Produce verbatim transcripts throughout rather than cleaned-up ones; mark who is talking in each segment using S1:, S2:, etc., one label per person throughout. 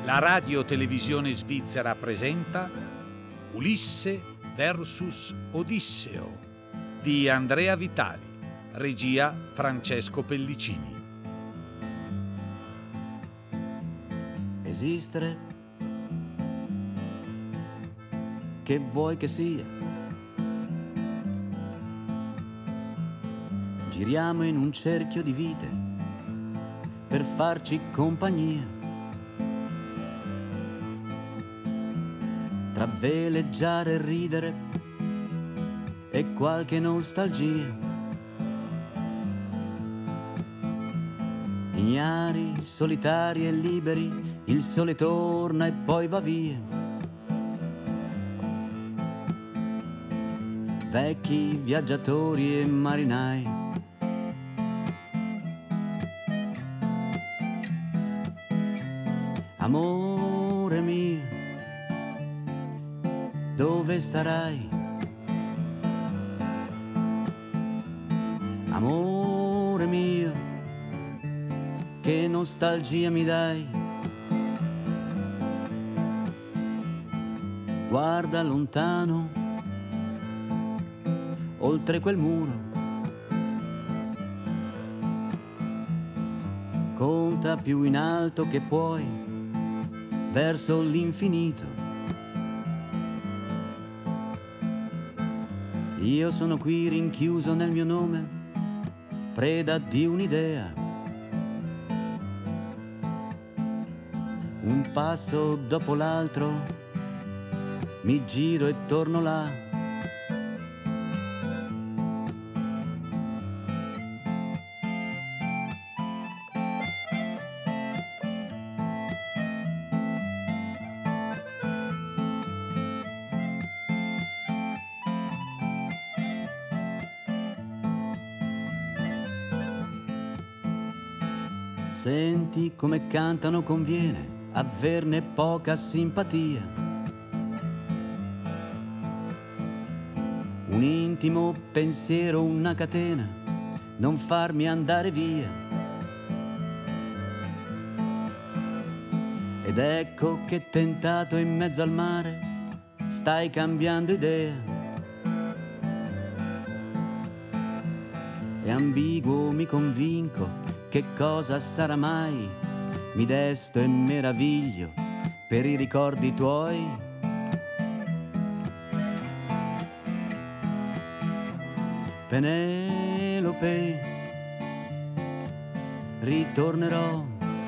S1: La radio-televisione svizzera presenta Ulisse versus Odisseo di Andrea Vitali, regia Francesco Pellicini.
S2: Esistere, che vuoi che sia? Giriamo in un cerchio di vite per farci compagnia. Tra veleggiare e ridere e qualche nostalgia. Ignari, solitari e liberi, il sole torna e poi va via. Vecchi viaggiatori e marinai. Amore mio, dove sarai? Amore mio, che nostalgia mi dai. Guarda lontano, oltre quel muro. Conta più in alto che puoi, verso l'infinito. Io sono qui rinchiuso nel mio nome, preda di un'idea. Un passo dopo l'altro, mi giro e torno là. Senti come cantano, conviene averne poca simpatia. Un intimo pensiero, una catena, non farmi andare via. Ed ecco che tentato in mezzo al mare, stai cambiando idea. E ambiguo mi convinco, che cosa sarà mai? Mi desto e meraviglio per i ricordi tuoi. Penelope, ritornerò.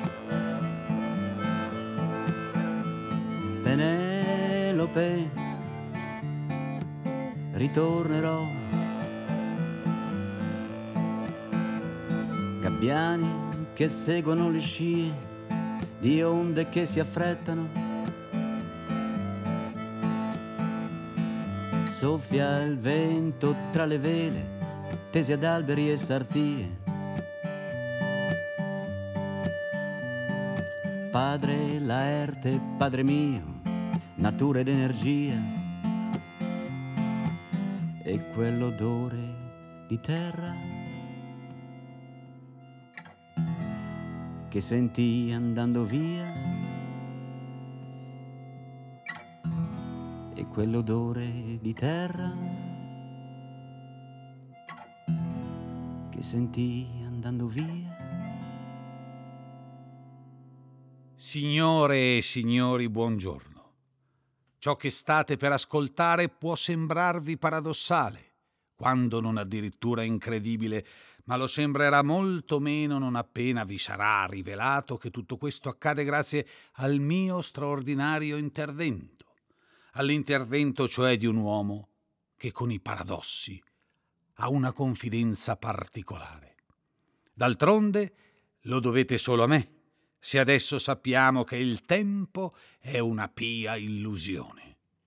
S2: Penelope, ritornerò. Gabbiani che seguono le scie di onde che si affrettano. Soffia il vento tra le vele, tesi ad alberi e sartie. Padre Laerte, padre mio, natura ed energia. E quell'odore di terra che sentii andando via, e quell'odore di terra che sentii andando via.
S1: Signore e signori, buongiorno. Ciò che state per ascoltare può sembrarvi paradossale, quando non addirittura incredibile, ma lo sembrerà molto meno non appena vi sarà rivelato che tutto questo accade grazie al mio straordinario intervento, all'intervento cioè di un uomo che con i paradossi ha una confidenza particolare. D'altronde lo dovete solo a me, se adesso sappiamo che il tempo è una pia illusione.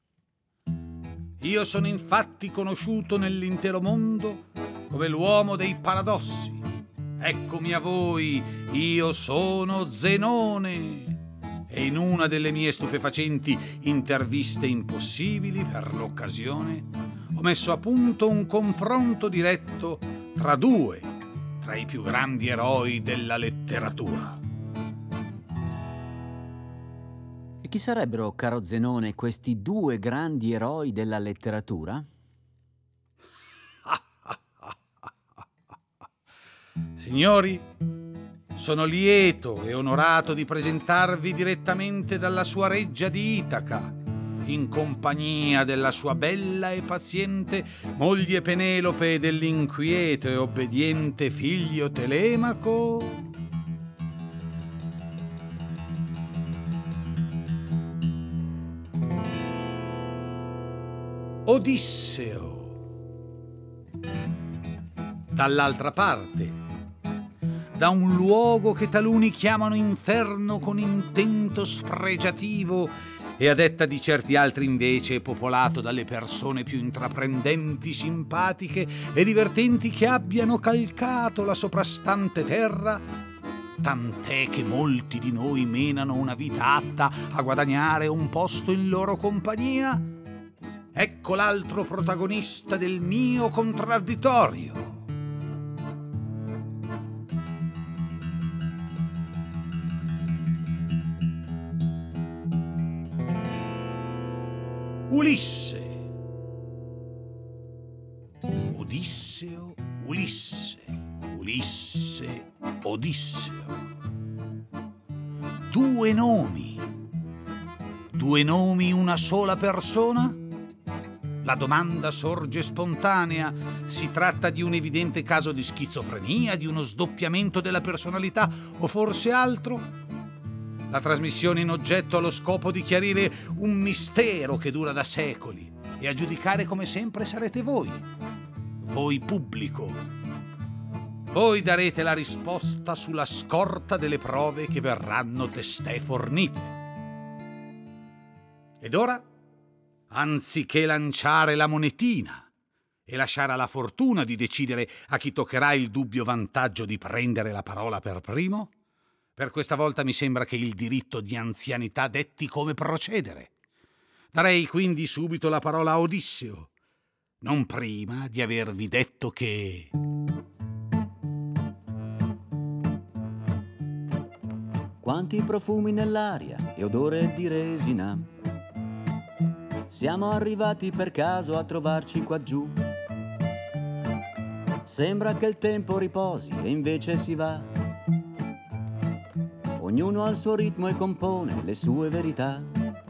S1: Io sono infatti conosciuto nell'intero mondo come l'uomo dei paradossi. Eccomi a voi, io sono Zenone. E in una delle mie stupefacenti interviste impossibili per l'occasione ho messo a punto un confronto diretto tra due, tra i più grandi eroi della letteratura.
S2: chi sarebbero, caro Zenone, questi due grandi eroi della letteratura?
S1: Signori, sono lieto e onorato di presentarvi direttamente dalla sua reggia di Itaca, in compagnia della sua bella e paziente moglie Penelope e dell'inquieto e obbediente figlio Telemaco. Odisseo. Dall'altra parte, da un luogo che taluni chiamano inferno con intento spregiativo e a detta di certi altri invece è popolato dalle persone più intraprendenti, simpatiche e divertenti che abbiano calcato la soprastante terra, tant'è che molti di noi menano una vita atta a guadagnare un posto in loro compagnia. Ecco l'altro protagonista del mio contraddittorio. Ulisse. Odisseo, Ulisse. Ulisse, Odisseo. Due nomi. Due nomi, una sola persona? La domanda sorge spontanea. Si tratta di un evidente caso di schizofrenia, di uno sdoppiamento della personalità o forse altro? La trasmissione in oggetto ha lo scopo di chiarire un mistero che dura da secoli e a giudicare come sempre sarete voi, voi pubblico. Voi darete la risposta sulla scorta delle prove che verranno testé fornite. Ed ora, anziché lanciare la monetina e lasciare alla fortuna di decidere a chi toccherà il dubbio vantaggio di prendere la parola per primo, per questa volta mi sembra che il diritto di anzianità detti come procedere. Darei quindi subito la parola a Odisseo, non prima di avervi detto che...
S2: Quanti profumi nell'aria e odore di resina. Siamo arrivati per caso a trovarci qua giù. Sembra che il tempo riposi e invece si va. Ognuno ha il suo ritmo e compone le sue verità.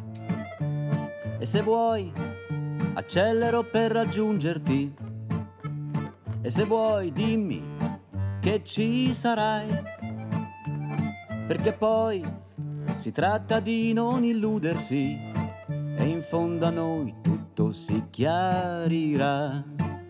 S2: E se vuoi, accelero per raggiungerti. E se vuoi, dimmi che ci sarai. Perché poi si tratta di non illudersi e in fondo a noi tutto si chiarirà.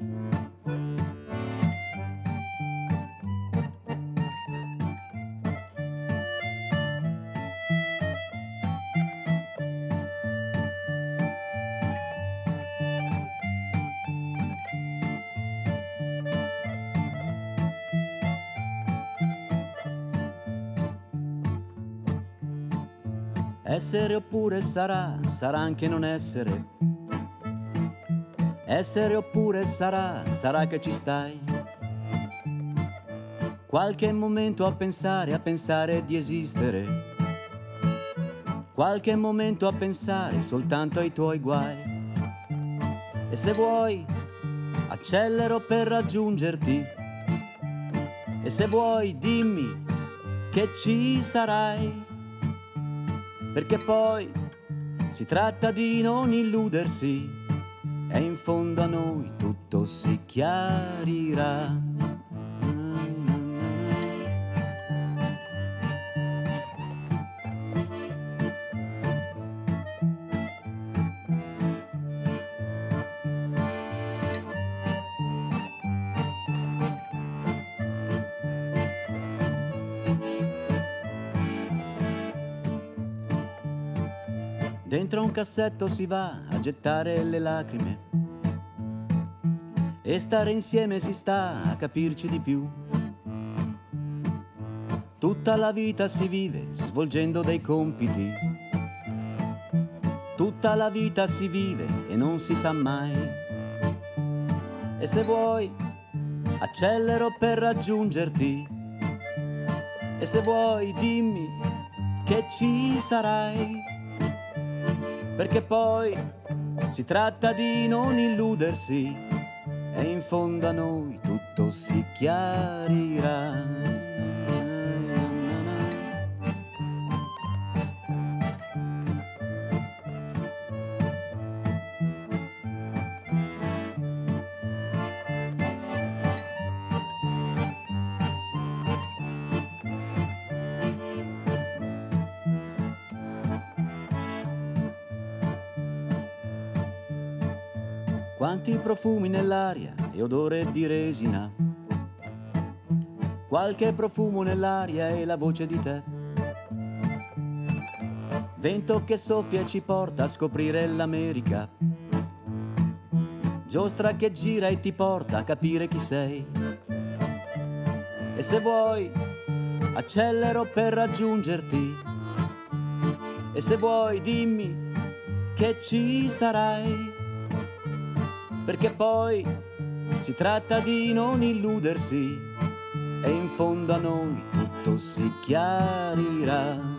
S2: Essere oppure sarà, sarà anche non essere. Essere oppure sarà, sarà che ci stai. Qualche momento a pensare, a pensare di esistere. Qualche momento a pensare soltanto ai tuoi guai. E se vuoi, accelero per raggiungerti. E se vuoi, dimmi che ci sarai. Perché poi si tratta di non illudersi e in fondo a noi tutto si chiarirà. Dentro un cassetto si va a gettare le lacrime e stare insieme si sta a capirci di più. Tutta la vita si vive svolgendo dei compiti. Tutta la vita si vive e non si sa mai. E se vuoi, accelero per raggiungerti. E se vuoi, dimmi che ci sarai. perché poi si tratta di non illudersi e in fondo a noi tutto si chiarirà. Quanti profumi nell'aria e odore di resina, qualche profumo nell'aria e la voce di te. Vento che soffia e ci porta a scoprire l'America, giostra che gira e ti porta a capire chi sei. E se vuoi accelero per raggiungerti, e se vuoi dimmi che ci sarai, perché poi si tratta di non illudersi e in fondo a noi tutto si chiarirà.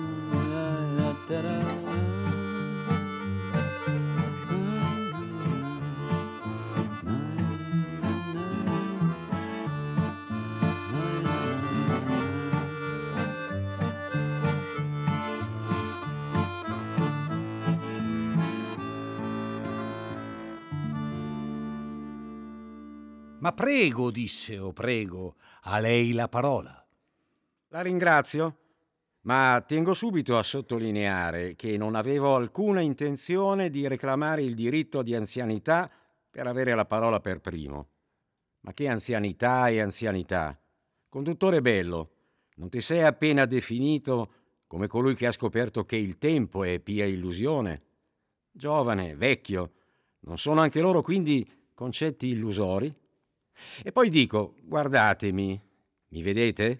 S1: Ma prego, Odisseo, prego, a lei la parola.
S3: La ringrazio, ma tengo subito a sottolineare che non avevo alcuna intenzione di reclamare il diritto di anzianità per avere la parola per primo. Ma che anzianità e anzianità! Conduttore bello, non ti sei appena definito come colui che ha scoperto che il tempo è pia illusione? Giovane, vecchio, non sono anche loro quindi concetti illusori? E poi dico, guardatemi, mi vedete?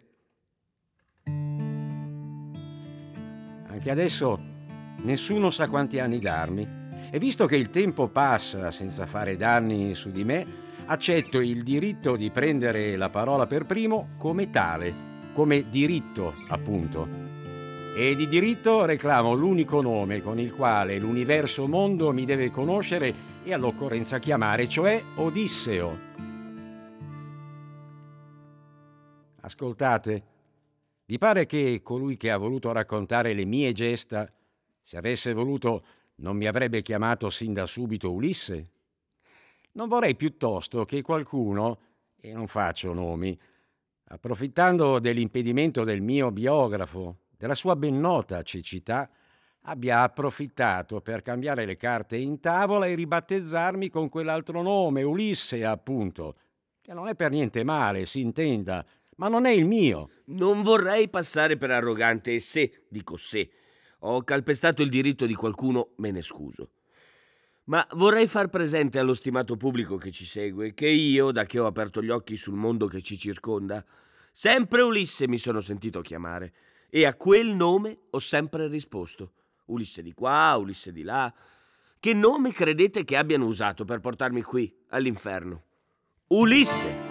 S3: Anche adesso nessuno sa quanti anni darmi, e visto che il tempo passa senza fare danni su di me, accetto il diritto di prendere la parola per primo come tale, come diritto, appunto. E di diritto reclamo l'unico nome con il quale l'universo mondo mi deve conoscere e all'occorrenza chiamare, cioè Odisseo. Ascoltate, vi pare che colui che ha voluto raccontare le mie gesta, se avesse voluto, non mi avrebbe chiamato sin da subito Ulisse? Non vorrei piuttosto che qualcuno, e non faccio nomi, approfittando dell'impedimento del mio biografo, della sua ben nota cecità, abbia approfittato per cambiare le carte in tavola e ribattezzarmi con quell'altro nome, Ulisse, appunto, che non è per niente male, si intenda, ma non è il mio.
S4: Non vorrei passare per arrogante e se, dico se, ho calpestato il diritto di qualcuno, me ne scuso. Ma vorrei far presente allo stimato pubblico che ci segue che io, da che ho aperto gli occhi sul mondo che ci circonda, sempre Ulisse mi sono sentito chiamare e a quel nome ho sempre risposto. Ulisse di qua, Ulisse di là. Che nome credete che abbiano usato per portarmi qui, all'inferno? Ulisse!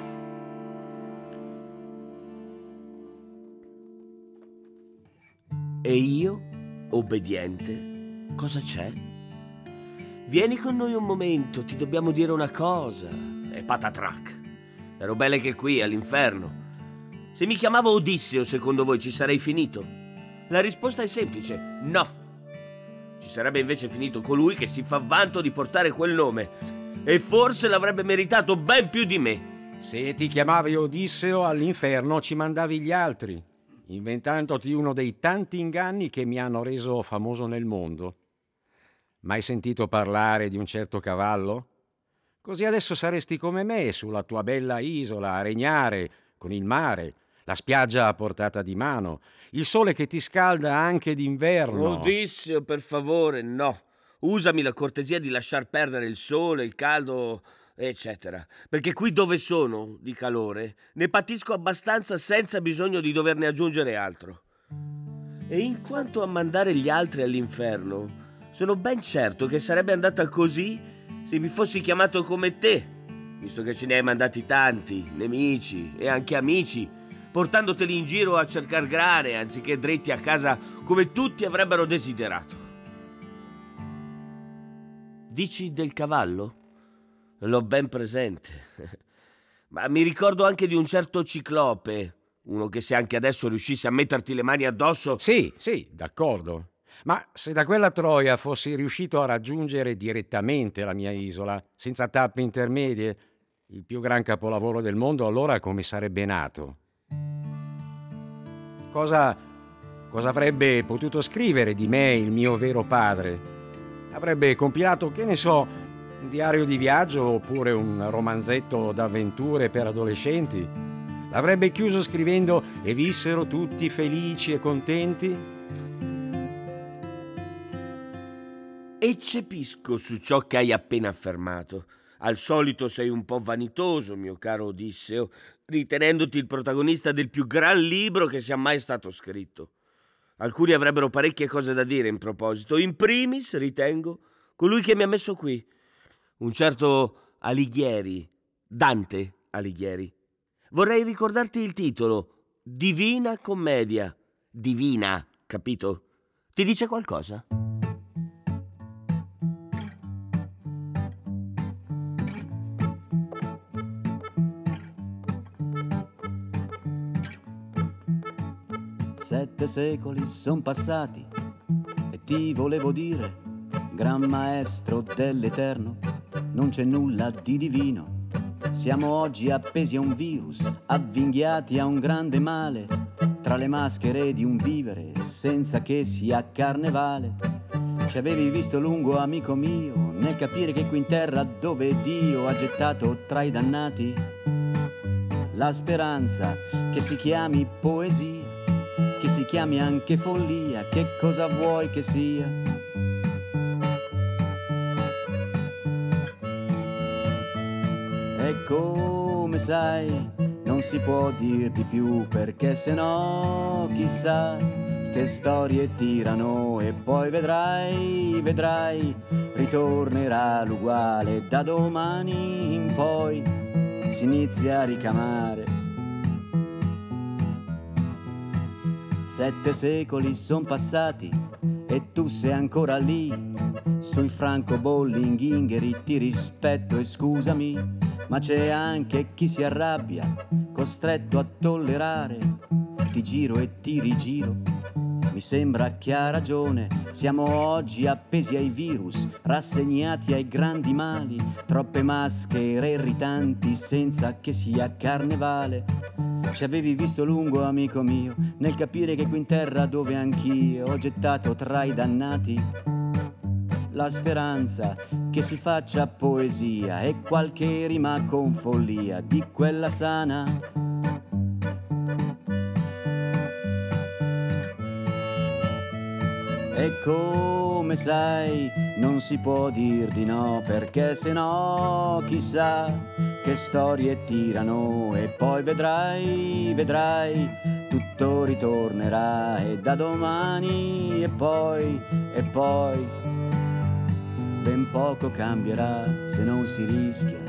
S4: E io, obbediente, cosa c'è? Vieni con noi un momento, ti dobbiamo dire una cosa. E patatrac. Ero belle che qui, all'inferno. Se mi chiamavo Odisseo, secondo voi ci sarei finito? La risposta è semplice, no. Ci sarebbe invece finito colui che si fa vanto di portare quel nome. E forse l'avrebbe meritato ben più di me.
S3: Se ti chiamavi Odisseo, all'inferno ci mandavi gli altri, inventandoti uno dei tanti inganni che mi hanno reso famoso nel mondo. Mai sentito parlare di un certo cavallo? Così adesso saresti come me sulla tua bella isola a regnare con il mare, la spiaggia a portata di mano, il sole che ti scalda anche d'inverno.
S4: Odisseo, per favore, no. Usami la cortesia di lasciar perdere il sole, il caldo, eccetera. Perché qui dove sono, di calore, ne patisco abbastanza senza bisogno di doverne aggiungere altro. E in quanto a mandare gli altri all'inferno, sono ben certo che sarebbe andata così se mi fossi chiamato come te, visto che ce ne hai mandati tanti, nemici e anche amici, portandoteli in giro a cercar grane anziché dritti a casa come tutti avrebbero desiderato. Dici del cavallo? L'ho ben presente. Ma mi ricordo anche di un certo Ciclope, uno che se anche adesso riuscisse a metterti le mani addosso...
S3: Sì, sì, d'accordo. Ma se da quella Troia fossi riuscito a raggiungere direttamente la mia isola, senza tappe intermedie, il più gran capolavoro del mondo, allora come sarebbe nato? Cosa, cosa avrebbe potuto scrivere di me il mio vero padre? Avrebbe compilato, che ne so, un diario di viaggio oppure un romanzetto d'avventure per adolescenti? L'avrebbe chiuso scrivendo "e vissero tutti felici e contenti"?
S4: Eccepisco su ciò che hai appena affermato. Al solito sei un po' vanitoso, mio caro Odisseo, ritenendoti il protagonista del più gran libro che sia mai stato scritto. Alcuni avrebbero parecchie cose da dire in proposito. In primis, ritengo, colui che mi ha messo qui, un certo Alighieri, Dante Alighieri. Vorrei ricordarti il titolo, Divina Commedia. Divina, capito? Ti dice qualcosa?
S2: Sette secoli son passati e ti volevo dire, gran maestro dell'eterno, non c'è nulla di divino. Siamo oggi appesi a un virus, avvinghiati a un grande male, tra le maschere di un vivere senza che sia carnevale. Ci avevi visto lungo, amico mio, nel capire che qui in terra dove Dio ha gettato tra i dannati la speranza che si chiami poesia, che si chiami anche follia, che cosa vuoi che sia? E come sai, non si può dir di più, perché se no chissà che storie tirano, e poi vedrai, vedrai, ritornerà l'uguale, da domani in poi si inizia a ricamare. Sette secoli son passati e tu sei ancora lì, sui francobolli inghingeri ti rispetto e scusami, ma c'è anche chi si arrabbia, costretto a tollerare, ti giro e ti rigiro, mi sembra che ha ragione, siamo oggi appesi ai virus, rassegnati ai grandi mali, troppe maschere irritanti senza che sia carnevale. Ci avevi visto lungo, amico mio, nel capire che qui in terra dove anch'io ho gettato tra i dannati la speranza che si faccia poesia e qualche rima con follia di quella sana. E come sai, non si può dir di no, perché se no chissà che storie tirano, e poi vedrai, vedrai, tutto ritornerà, e da domani, e poi, e poi, ben poco cambierà se non si rischia.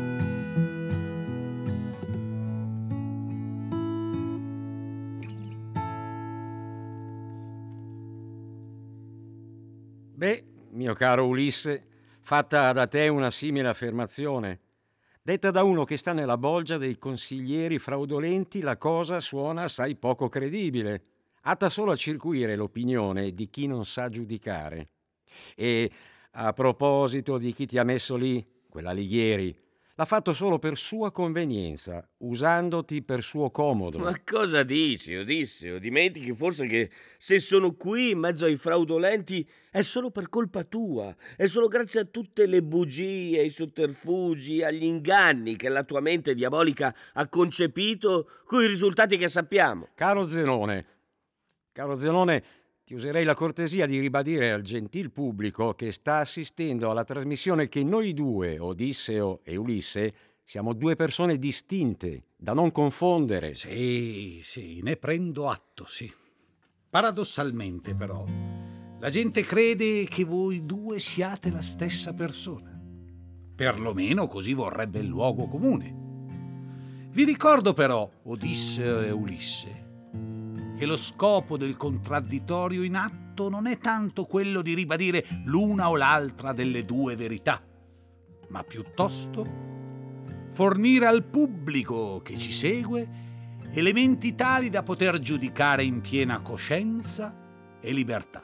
S3: Beh, mio caro Ulisse, fatta da te una simile affermazione, detta da uno che sta nella bolgia dei consiglieri fraudolenti, la cosa suona assai poco credibile, atta solo a circuire l'opinione di chi non sa giudicare. E a proposito di chi ti ha messo lì, quell'Alighieri, l'ha fatto solo per sua convenienza, usandoti per suo comodo.
S4: Ma cosa dici, Odisseo? Dimentichi forse che se sono qui in mezzo ai fraudolenti è solo per colpa tua, è solo grazie a tutte le bugie, ai sotterfugi, agli inganni che la tua mente diabolica ha concepito, con i risultati che sappiamo.
S3: Caro Zenone, caro Zenone, ti userei la cortesia di ribadire al gentil pubblico che sta assistendo alla trasmissione che noi due, Odisseo e Ulisse, siamo due persone distinte, da non confondere.
S1: Sì, sì, ne prendo atto, sì. Paradossalmente, però, la gente crede che voi due siate la stessa persona. Perlomeno così vorrebbe il luogo comune. Vi ricordo però, Odisseo e Ulisse, che lo scopo del contraddittorio in atto atto non è tanto quello di ribadire l'una o l'altra delle due verità, ma piuttosto fornire al pubblico che ci segue elementi tali da poter giudicare in piena coscienza e libertà.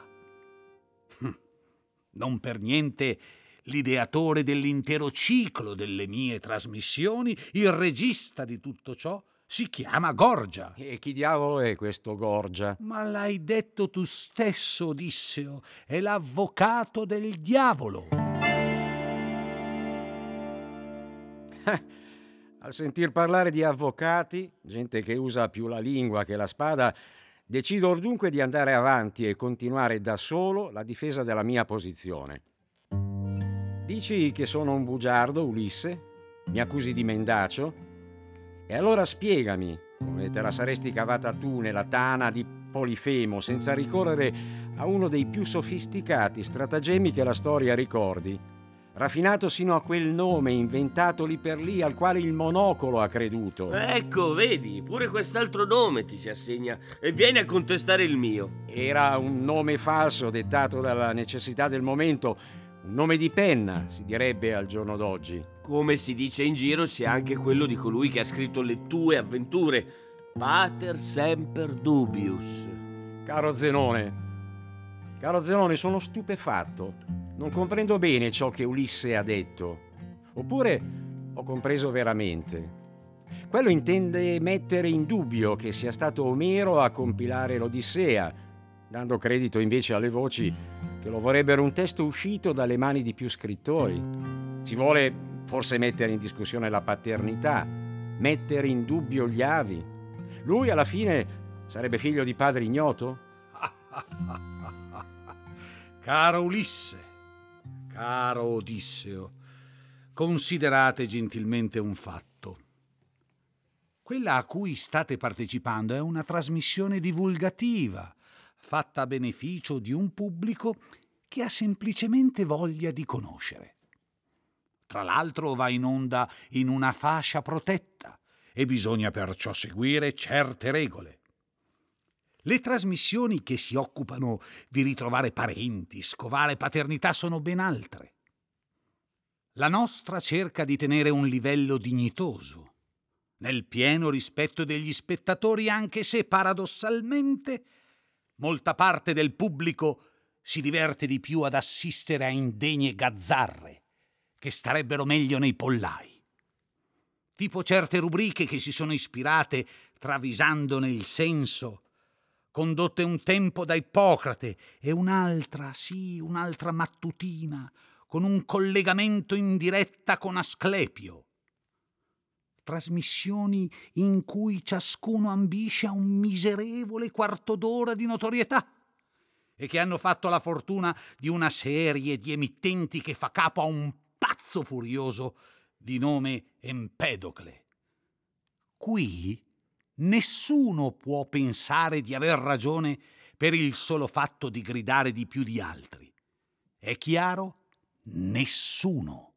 S1: Non per niente l'ideatore dell'intero ciclo delle mie trasmissioni, il regista di tutto ciò, si chiama Gorgia.
S3: E chi diavolo è questo Gorgia?
S1: Ma l'hai detto tu stesso, Odisseo, è l'avvocato del diavolo.
S3: Al sentir parlare di avvocati, gente che usa più la lingua che la spada, decido dunque di andare avanti e continuare da solo la difesa della mia posizione. Dici che sono un bugiardo, Ulisse? Mi accusi di mendacio? E allora spiegami come te la saresti cavata tu nella tana di Polifemo senza ricorrere a uno dei più sofisticati stratagemmi che la storia ricordi, raffinato sino a quel nome inventato lì per lì al quale il monocolo ha creduto.
S4: Ecco, vedi, pure quest'altro nome ti si assegna e vieni a contestare il mio.
S3: Era un nome falso dettato dalla necessità del momento, un nome di penna, si direbbe al giorno d'oggi.
S4: Come si dice in giro, sia anche quello di colui che ha scritto le tue avventure. Pater semper dubius.
S3: Caro Zenone, caro Zenone, sono stupefatto. Non comprendo bene ciò che Ulisse ha detto. Oppure ho compreso veramente. Quello intende mettere in dubbio che sia stato Omero a compilare l'Odissea, dando credito invece alle voci che lo vorrebbero un testo uscito dalle mani di più scrittori. Si vuole forse mettere in discussione la paternità, mettere in dubbio gli avi. Lui alla fine sarebbe figlio di padre ignoto?
S1: Caro Ulisse, caro Odisseo, considerate gentilmente un fatto. Quella a cui state partecipando è una trasmissione divulgativa, fatta a beneficio di un pubblico che ha semplicemente voglia di conoscere. Tra l'altro va in onda in una fascia protetta e bisogna perciò seguire certe regole. Le trasmissioni che si occupano di ritrovare parenti, scovare paternità sono ben altre. La nostra cerca di tenere un livello dignitoso, nel pieno rispetto degli spettatori, anche se paradossalmente molta parte del pubblico si diverte di più ad assistere a indegne gazzarre che starebbero meglio nei pollai. Tipo certe rubriche che si sono ispirate, travisandone il senso, condotte un tempo da Ippocrate, e un'altra, sì, un'altra mattutina, con un collegamento in diretta con Asclepio. Trasmissioni in cui ciascuno ambisce a un miserevole quarto d'ora di notorietà e che hanno fatto la fortuna di una serie di emittenti che fa capo a un pazzo furioso di nome Empedocle. Qui nessuno può pensare di aver ragione per il solo fatto di gridare di più di altri. È chiaro? Nessuno.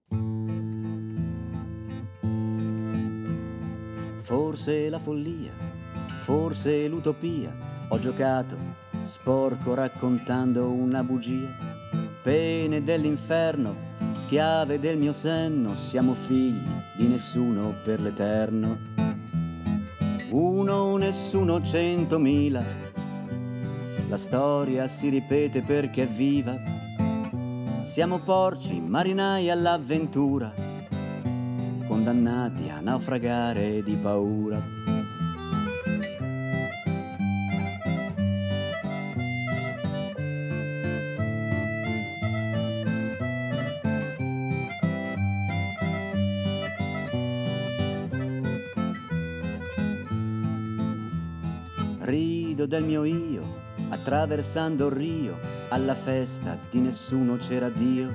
S2: Forse la follia, forse l'utopia. Ho giocato sporco raccontando una bugia. Pene dell'inferno, schiave del mio senno, siamo figli di nessuno per l'eterno. Uno, nessuno, centomila. La storia si ripete perché è viva. Siamo porci, marinai all'avventura, condannati a naufragare di paura. Rido del mio io, attraversando il Rio, alla festa di nessuno c'era Dio.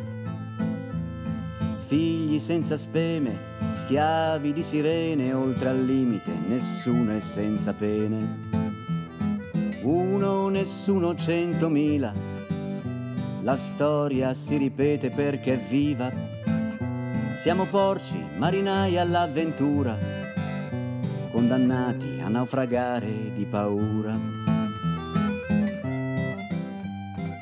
S2: Figli senza speme, schiavi di sirene, oltre al limite nessuno è senza pene. Uno, nessuno, centomila. La storia si ripete perché è viva. Siamo porci, marinai all'avventura, condannati a naufragare di paura.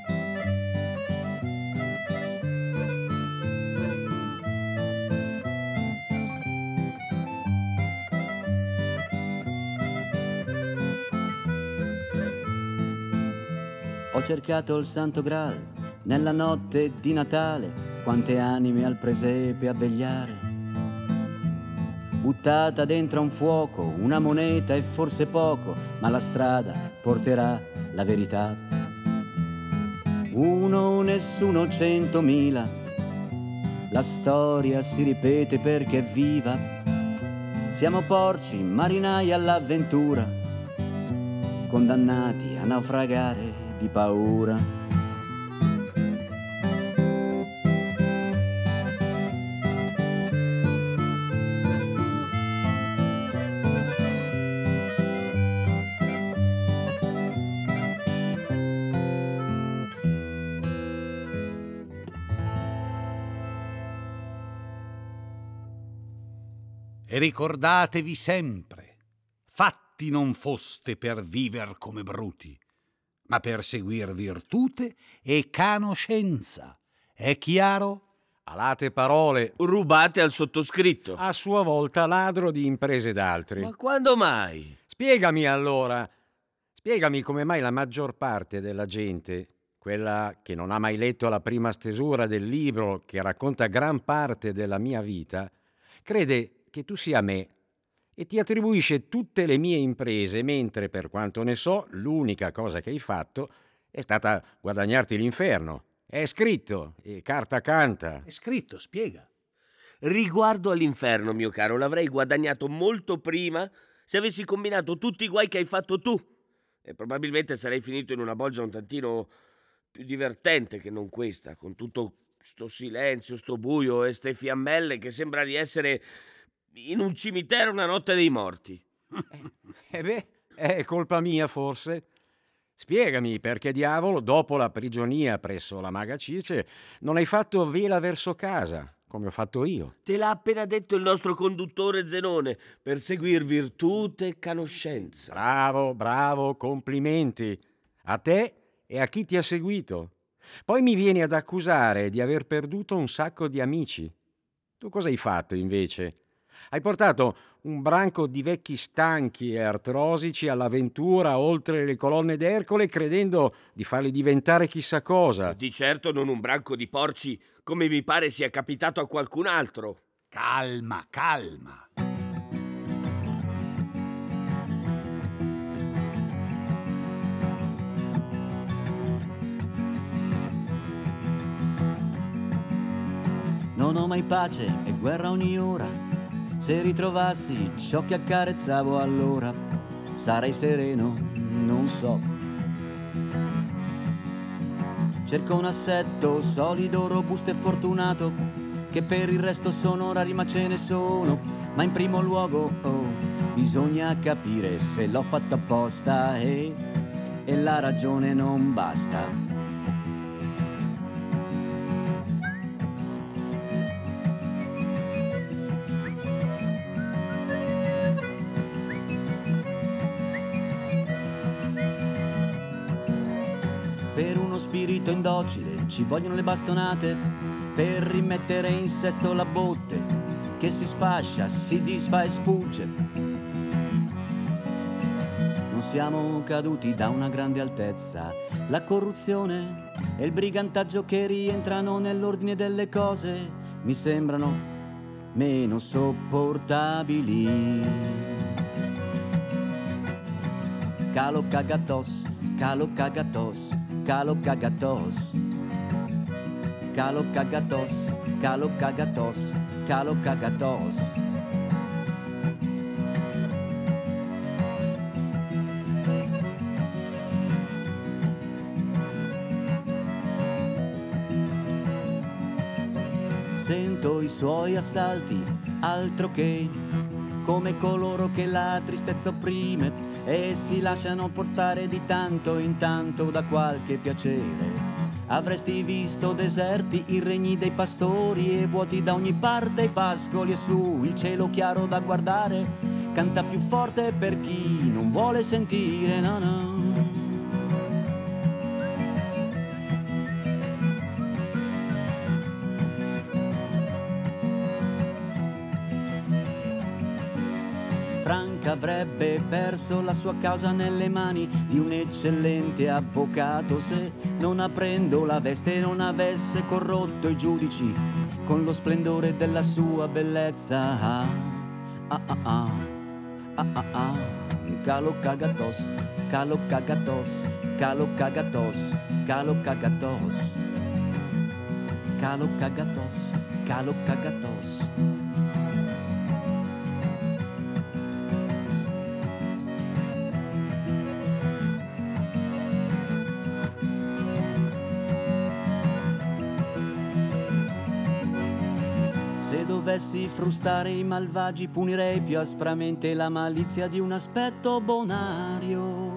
S2: Ho cercato il Santo Graal nella notte di Natale, quante anime al presepe a vegliare. Buttata dentro a un fuoco, una moneta e forse poco, ma la strada porterà la verità. Uno, nessuno, centomila, la storia si ripete perché è viva. Siamo porci, marinai all'avventura, condannati a naufragare di paura.
S1: E ricordatevi sempre, fatti non foste per viver come bruti, ma per seguir virtute e canoscenza. È chiaro?
S3: Alate parole,
S4: Rubate al sottoscritto.
S3: a sua volta ladro di imprese d'altri.
S4: Ma quando mai?
S3: Spiegami allora, spiegami come mai la maggior parte della gente, quella che non ha mai letto la prima stesura del libro che racconta gran parte della mia vita, crede che tu sia me e ti attribuisce tutte le mie imprese, mentre per quanto ne so, l'unica cosa che hai fatto è stata guadagnarti l'inferno. È scritto e carta canta.
S1: È scritto, spiega.
S4: Riguardo all'inferno, mio caro, l'avrei guadagnato molto prima se avessi combinato tutti i guai che hai fatto tu. E probabilmente sarei finito in una bolgia un tantino più divertente che non questa, con tutto sto silenzio, sto buio e ste fiammelle che sembra di essere in un cimitero una notte dei morti.
S3: E beh, è colpa mia forse. Spiegami perché diavolo, dopo la prigionia presso la maga Circe, non hai fatto vela verso casa, come ho fatto io.
S4: Te l'ha appena detto il nostro conduttore Zenone, per seguir virtute e canoscenza.
S3: Bravo, bravo, complimenti a te e a chi ti ha seguito. Poi mi vieni ad accusare di aver perduto un sacco di amici. Tu cosa hai fatto invece? Hai portato un branco di vecchi stanchi e artrosici all'avventura oltre le colonne d'Ercole, credendo di farli diventare chissà cosa.
S4: Di certo non un branco di porci come mi pare sia capitato a qualcun altro.
S1: Calma, calma.
S2: Non ho mai pace e guerra ogni ora. Se ritrovassi ciò che accarezzavo allora, sarei sereno, non so. Cerco un assetto solido, robusto e fortunato, che per il resto sono rari ma ce ne sono. Ma in primo luogo, oh, bisogna capire se l'ho fatto apposta e, e la ragione non basta. Per uno spirito indocile ci vogliono le bastonate per rimettere in sesto la botte che si sfascia, si disfa e sfugge. Non siamo caduti da una grande altezza. La corruzione e il brigantaggio che rientrano nell'ordine delle cose mi sembrano meno sopportabili. Calo cagatos, calo cagatos, calo cagatos, calo cagatos, calo cagatos, calo cagatos. Sento i suoi assalti, altro che come coloro che la tristezza opprime e si lasciano portare di tanto in tanto da qualche piacere. Avresti visto deserti, i regni dei pastori e vuoti da ogni parte i pascoli, e su il cielo chiaro da guardare canta più forte per chi non vuole sentire, no no. Franca avrebbe perso la sua causa nelle mani di un eccellente avvocato se, non aprendo la veste, non avesse corrotto i giudici con lo splendore della sua bellezza. Ah, ah, ah, ah, ah, ah, ah. Calo cagatos, calo cagatos, calo cagatos, calo cagatos, calo cagatos, calo cagatos. Se dovessi frustare i malvagi, punirei più aspramente la malizia di un aspetto bonario.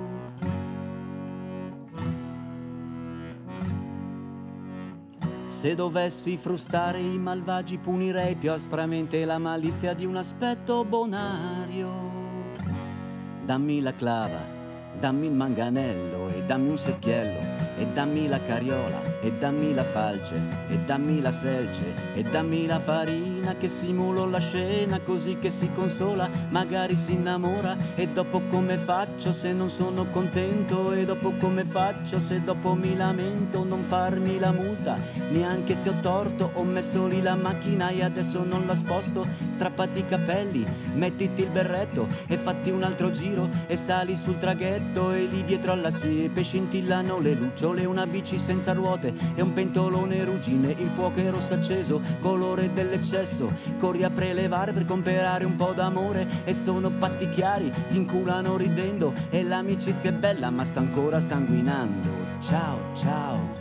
S2: Se dovessi frustare i malvagi, punirei più aspramente la malizia di un aspetto bonario. Dammi la clava, dammi il manganello e dammi un secchiello, e dammi la carriola, e dammi la falce, e dammi la selce, e dammi la farina, che simulo la scena così che si consola, magari si innamora. E dopo come faccio se non sono contento? E dopo come faccio se dopo mi lamento? Non farmi la multa, neanche se ho torto. Ho messo lì la macchina e adesso non la sposto. Strappati i capelli, mettiti il berretto e fatti un altro giro e sali sul traghetto. E lì dietro alla siepe scintillano le lucciole, una bici senza ruote e un pentolone ruggine. Il fuoco è rosso acceso, colore dell'eccesso. Corri a prelevare per comprare un po' d'amore. E sono patti chiari, ti inculano ridendo. E l'amicizia è bella ma sta ancora sanguinando. Ciao, ciao.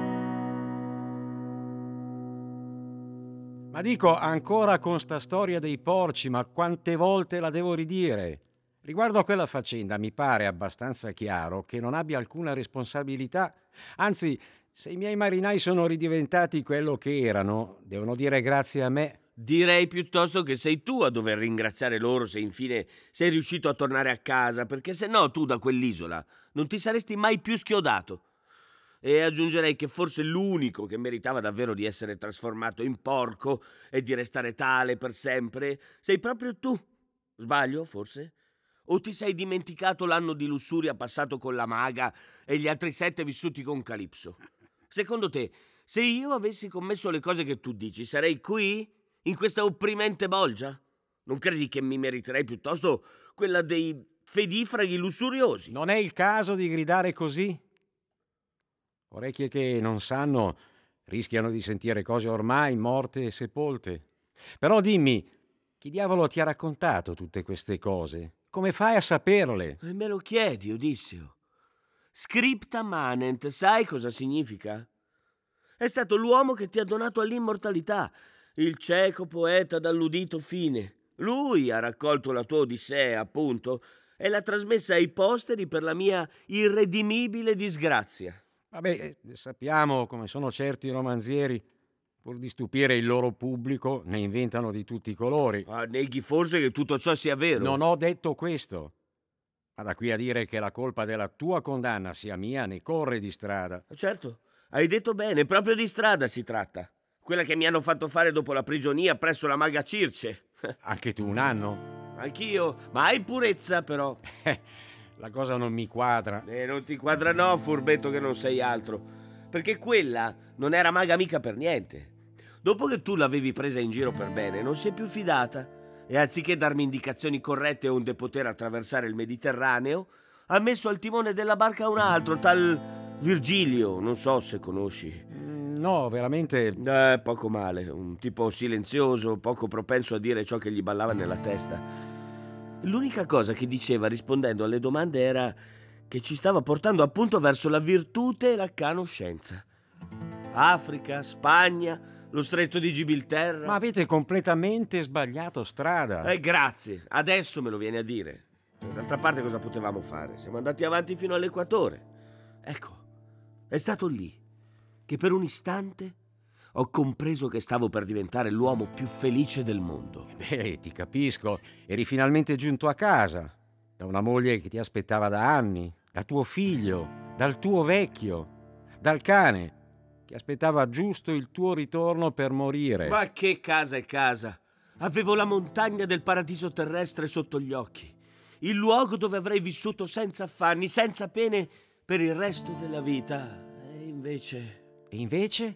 S3: Ma dico, ancora con sta storia dei porci, ma quante volte la devo ridire? Riguardo a quella faccenda mi pare abbastanza chiaro che non abbia alcuna responsabilità. Anzi, se i miei marinai sono ridiventati quello che erano, devono dire grazie a me.
S4: Direi piuttosto che sei tu a dover ringraziare loro se infine sei riuscito a tornare a casa, perché se no tu da quell'isola non ti saresti mai più schiodato. E aggiungerei che forse l'unico che meritava davvero di essere trasformato in porco e di restare tale per sempre sei proprio tu. Sbaglio, forse? O ti sei dimenticato l'anno di lussuria passato con la maga e gli altri sette vissuti con Calipso? Secondo te, se io avessi commesso le cose che tu dici, sarei qui, in questa opprimente bolgia? Non credi che mi meriterei piuttosto quella dei fedifraghi lussuriosi?
S3: Non è il caso di gridare così? Orecchie che non sanno rischiano di sentire cose ormai morte e sepolte. Però dimmi, chi diavolo ti ha raccontato tutte queste cose? Come fai a saperle?
S4: E me lo chiedi, Odisseo. Scripta manent, sai cosa significa? È stato l'uomo che ti ha donato all'immortalità, il cieco poeta dall'udito fine. Lui ha raccolto la tua Odissea, appunto, e l'ha trasmessa ai posteri per la mia irredimibile disgrazia.
S3: Vabbè, sappiamo come sono certi romanzieri. Pur di stupire il loro pubblico, ne inventano di tutti i colori.
S4: Ah, neghi forse che tutto ciò sia vero?
S3: Non ho detto questo. Ma da qui a dire che la colpa della tua condanna sia mia, ne corre di strada.
S4: Certo, hai detto bene, proprio di strada si tratta. Quella che mi hanno fatto fare dopo la prigionia presso la maga Circe.
S3: Anche tu un anno?
S4: Anch'io, ma hai purezza però.
S3: La cosa non mi quadra.
S4: E non ti quadra no, furbetto che non sei altro. Perché quella non era maga mica per niente. Dopo che tu l'avevi presa in giro per bene, non si è più fidata. E anziché darmi indicazioni corrette onde poter attraversare il Mediterraneo, ha messo al timone della barca un altro, tal Virgilio, non so se conosci.
S3: No, veramente.
S4: Eh, poco male, un tipo silenzioso, poco propenso a dire ciò che gli ballava nella testa. L'unica cosa che diceva rispondendo alle domande era che ci stava portando appunto verso la virtute e la conoscenza. Africa, Spagna, lo stretto di Gibilterra.
S3: Ma avete completamente sbagliato strada.
S4: Eh, grazie, adesso me lo vieni a dire. D'altra parte cosa potevamo fare? Siamo andati avanti fino all'equatore. Ecco, è stato lì che per un istante ho compreso che stavo per diventare l'uomo più felice del mondo.
S3: Beh, ti capisco. Eri finalmente giunto a casa, da una moglie che ti aspettava da anni, da tuo figlio, dal tuo vecchio, dal cane, che aspettava giusto il tuo ritorno per morire.
S4: Ma che casa è casa? Avevo la montagna del paradiso terrestre sotto gli occhi, il luogo dove avrei vissuto senza affanni, senza pene per il resto della vita. E invece...
S3: E invece?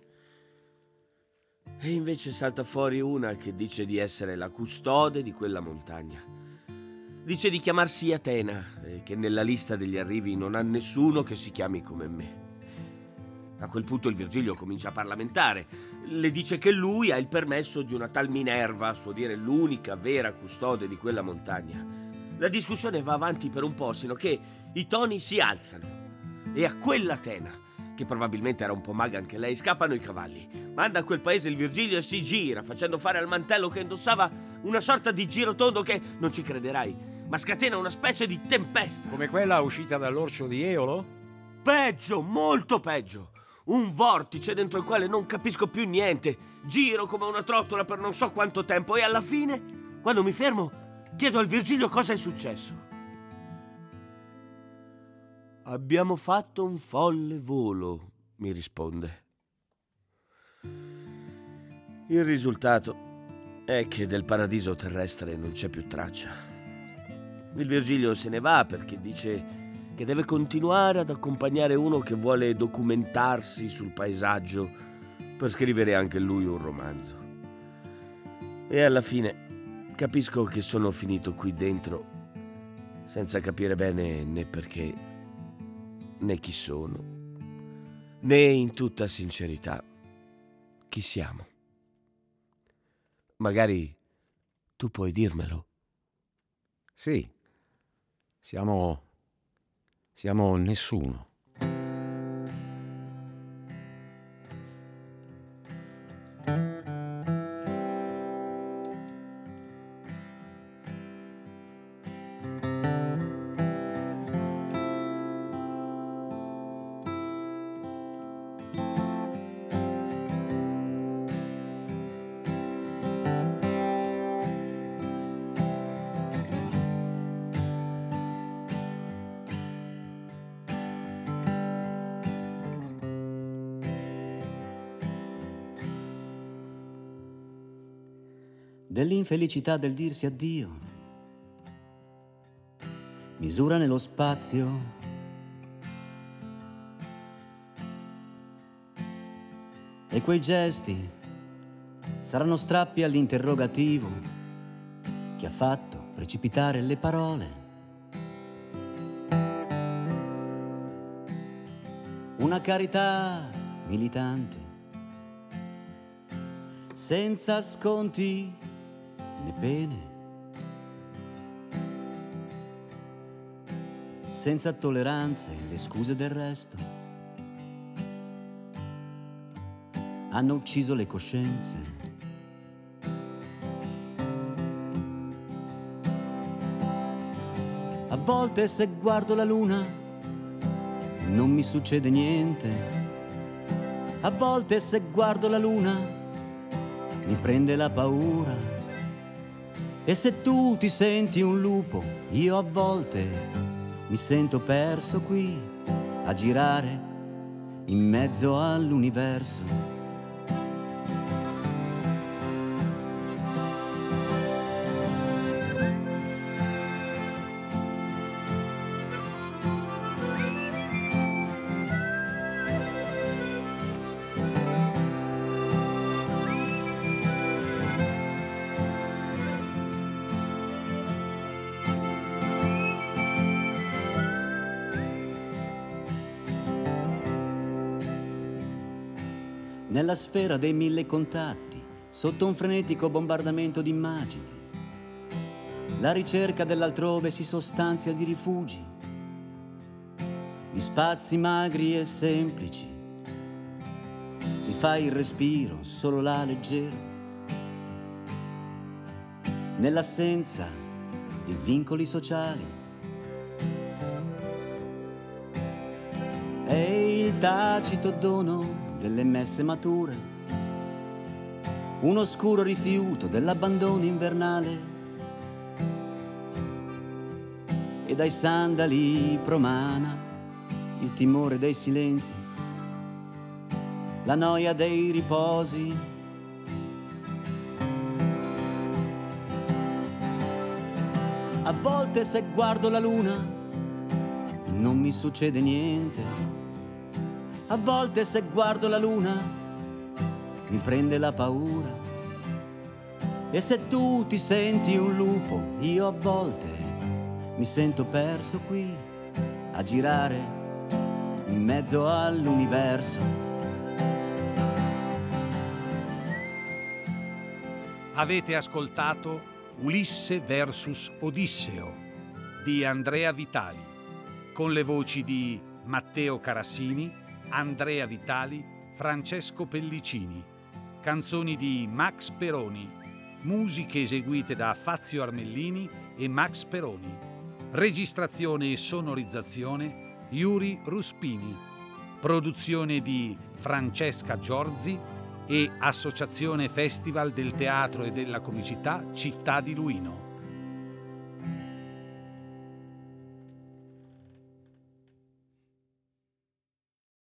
S4: E invece salta fuori una che dice di essere la custode di quella montagna. Dice di chiamarsi Atena e che nella lista degli arrivi non ha nessuno che si chiami come me. A quel punto il Virgilio comincia a parlamentare. Le dice che lui ha il permesso di una tal Minerva, a suo dire l'unica vera custode di quella montagna. La discussione va avanti per un po', sino che i toni si alzano. E a quell'Atena, che probabilmente era un po' maga anche lei, scappano i cavalli. Manda a quel paese il Virgilio e si gira, facendo fare al mantello che indossava una sorta di girotondo che, non ci crederai, ma scatena una specie di tempesta.
S3: Come quella uscita dall'orcio di Eolo?
S4: Peggio, molto peggio. Un vortice dentro il quale non capisco più niente. Giro come una trottola per non so quanto tempo e alla fine, quando mi fermo, chiedo al Virgilio cosa è successo. Abbiamo fatto un folle volo, mi risponde. Il risultato è che del paradiso terrestre non c'è più traccia. Il Virgilio se ne va perché dice che deve continuare ad accompagnare uno che vuole documentarsi sul paesaggio per scrivere anche lui un romanzo. E alla fine capisco che sono finito qui dentro senza capire bene né perché, né chi sono, né in tutta sincerità chi siamo. Magari tu puoi dirmelo.
S3: Sì, siamo... siamo nessuno.
S2: Dell'infelicità del dirsi addio, misura nello spazio, e quei gesti saranno strappi all'interrogativo che ha fatto precipitare le parole. Una carità militante, senza sconti né pene, senza tolleranze, le scuse del resto hanno ucciso le coscienze. A volte se guardo la luna non mi succede niente, a volte se guardo la luna mi prende la paura. E se tu ti senti un lupo, io a volte mi sento perso qui a girare in mezzo all'universo. Nella sfera dei mille contatti, sotto un frenetico bombardamento di immagini, la ricerca dell'altrove si sostanzia di rifugi, di spazi magri e semplici. Si fa il respiro solo là leggero, nell'assenza di vincoli sociali. È il tacito dono delle messe mature, un oscuro rifiuto dell'abbandono invernale, e dai sandali promana il timore dei silenzi, la noia dei riposi. A volte se guardo la luna non mi succede niente. A volte se guardo la luna mi prende la paura. E se tu ti senti un lupo, io a volte mi sento perso qui a girare in mezzo all'universo.
S1: Avete ascoltato Ulisse versus Odisseo di Andrea Vitali, con le voci di Matteo Carassini, Andrea Vitali, Francesco Pellicini, canzoni di Max Peroni, musiche eseguite da Fazio Armellini e Max Peroni, registrazione e sonorizzazione Yuri Ruspini, produzione di Francesca Giorzi e Associazione Festival del Teatro e della Comicità Città di Luino.